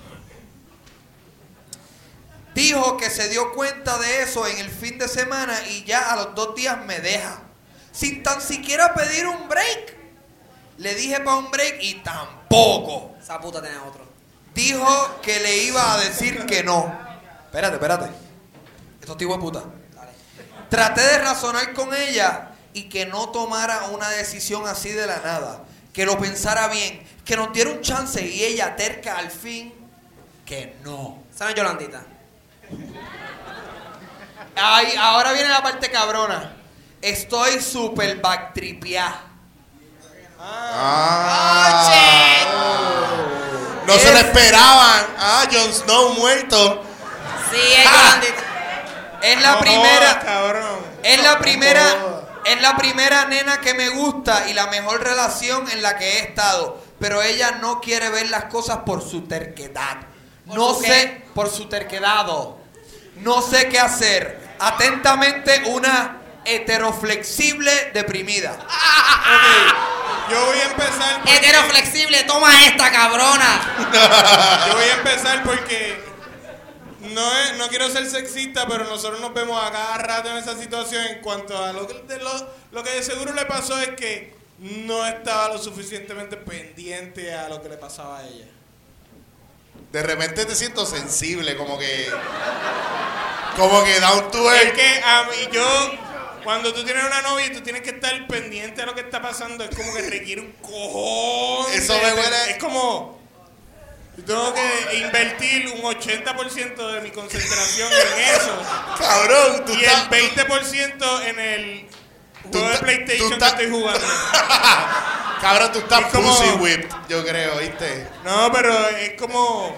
Dijo que se dio cuenta de eso en el fin de semana y ya a los dos días me deja. Sin tan siquiera pedir un break. Le dije para un break y tampoco. Esa puta tiene otro. Dijo que le iba a decir que no. Espérate, espérate. Estos tipos de puta. Traté de razonar con ella y que no tomara una decisión así de la nada. que lo pensara bien, que nos diera un chance y ella terca al fin que no. ¿Sabes, Yolandita? Ay, ahora viene la parte cabrona. Estoy super backtripeada. Ah. ¡Oh, No Es- se lo esperaban. Ah, Jon Snow muerto. Sí, es Yolandita. Es la No primera. jodas, cabrón. Es la primera. jodas. Es la primera nena que me gusta y la mejor relación en la que he estado. Pero ella no quiere ver las cosas por su terquedad. ¿Por No su sé, qué? por su terquedado. No sé qué hacer. Atentamente, una heteroflexible deprimida. Yo voy a empezar porque... Heteroflexible, toma esta, cabrona. Yo voy a empezar porque no, es, no quiero ser sexista, pero nosotros nos vemos a cada rato en esa situación. En cuanto a lo que, de lo, lo que de seguro le pasó es que no estaba lo suficientemente pendiente a lo que le pasaba a ella. De repente te siento sensible, como que. Como que down to earth. Es que a mí, yo, cuando tú tienes una novia y tú tienes que estar pendiente de lo que está pasando, es como que requiere un cojón. Eso de- me de- huele- Es como. Yo tengo que invertir un ochenta por ciento de mi concentración en eso. Cabrón, tú Y estás. el veinte por ciento en el Tú juego de ta- PlayStation tú que ta- estoy jugando. Cabrón, tú estás Es como- pussy whipped, yo creo, ¿viste? No, pero es como.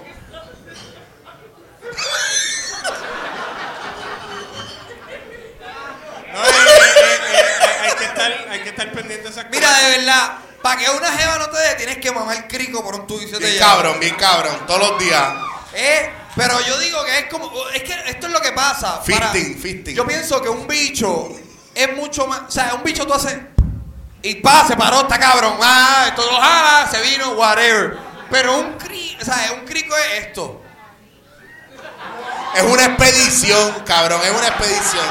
No, es- es- es- es- hay, que estar, hay que estar pendiente de esas Mira, cosas. de verdad, para que una jeva no te dé, tienes que mamar crico por un tubo y se te Bien lleva. cabrón, bien cabrón, todos los días. Eh, pero yo digo que es como, es que esto es lo que pasa. Para- Fisting, fisting. Yo pienso que un bicho es mucho más, o sea, un bicho tú haces y pa, se paró, está cabrón, ah, esto lo jala, se vino, whatever. Pero un cri, o sea, un crico es esto. Es una expedición, cabrón, es una expedición.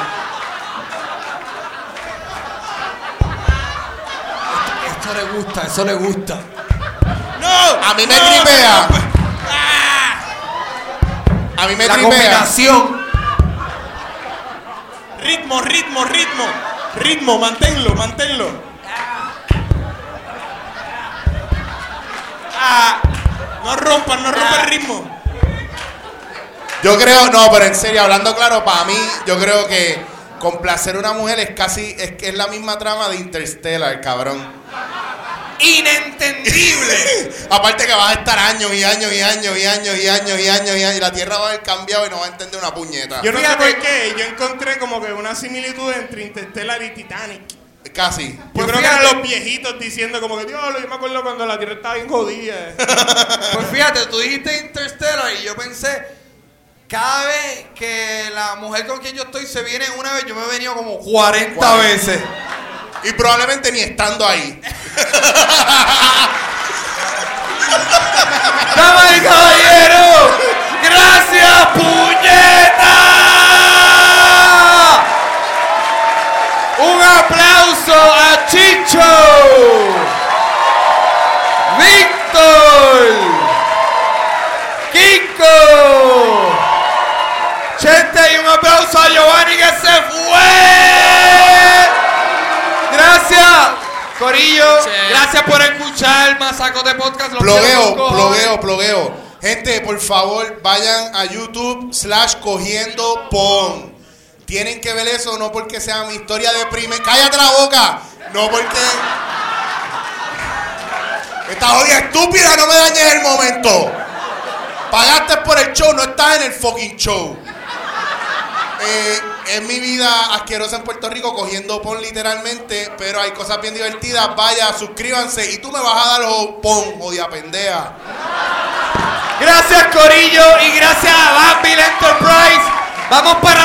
Esto le gusta, eso le gusta. ¡No! A mí me no, tripea. no, no. A mí me La tripea. combinación. Ritmo, ritmo, ritmo. Ritmo, manténlo, manténlo. Ah, no rompan, no rompan el ritmo. Yo creo, no, pero en serio, hablando claro, para mí, yo creo que complacer a una mujer es casi, es que es la misma trama de Interstellar, cabrón. Inentendible. Aparte que vas a estar años y años y años y años y años y años y años y la Tierra va a haber cambiado y no va a entender una puñeta. Yo no Fíjate. sé por qué, yo encontré como que una similitud entre Interstellar y Titanic. Casi. Yo Pues creo que fíjate. eran los viejitos diciendo como que, Dios, yo me acuerdo cuando la Tierra estaba bien jodida. Pues fíjate, tú dijiste Interstellar y yo pensé, cada vez que la mujer con quien yo estoy se viene una vez, yo me he venido como cuarenta cuarenta. veces. Y probablemente ni estando ahí. ¡Damas y caballeros! ¡Gracias, puñeta! ¡Un aplauso a Chicho! ¡Víctor! ¡Kiko! ¡Chente! Y un aplauso a Giovanni que se fue. Gracias, Corillo. Sí. Gracias por escuchar Mazacote Podcast. Los quiero Plogueo, con cojones. plogueo, plogueo. Gente, por favor, vayan a YouTube slash cogiendo pon. Tienen que ver eso, no porque sea mi historia de prime. ¡Cállate la boca! No porque... Esta jodida estúpida, no me dañes el momento. Pagaste por el show, no estás en el fucking show. Eh, es mi vida asquerosa en Puerto Rico, cogiendo pon literalmente, pero hay cosas bien divertidas. Vaya, suscríbanse y tú me vas a dar los pon, odia pendeja. Gracias, Corillo, y gracias a Banville Enterprise. Vamos para